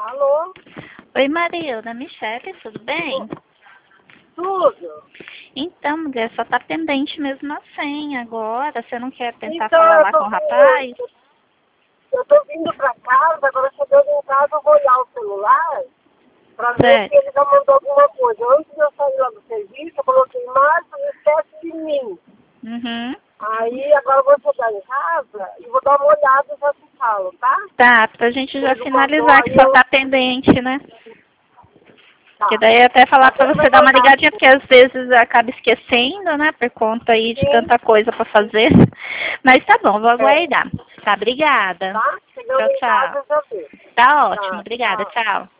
Alô? Oi, Marilda, Michele, tudo bem? Tudo. Então, mulher, só tá pendente mesmo a senha agora. Você não quer tentar Então, falar lá com o rapaz? eu tô vindo pra casa, agora chegando em casa eu vou olhar o celular pra ver Certo. se ele já mandou alguma coisa. Antes de eu sair lá do serviço, eu coloquei Márcio, não esquece de mim. Uhum. Aí agora eu vou chegar em casa e vou dar uma olhada e já te falo, tá? Tá, pra gente já Ele não mandou, finalizar, que aí só eu... tá pendente, né? Porque Tá. daí eu até falar pra Ele você vai dar uma mandar ligadinha, porque às vezes acaba esquecendo, né? Por conta aí de sim, tanta coisa pra fazer. Mas tá bom, vou é, aguardar. Tá, obrigada. tá? Chegando Tchau, em casa tchau. eu já vejo. Tá ótimo, Tá, obrigada, tchau. tchau.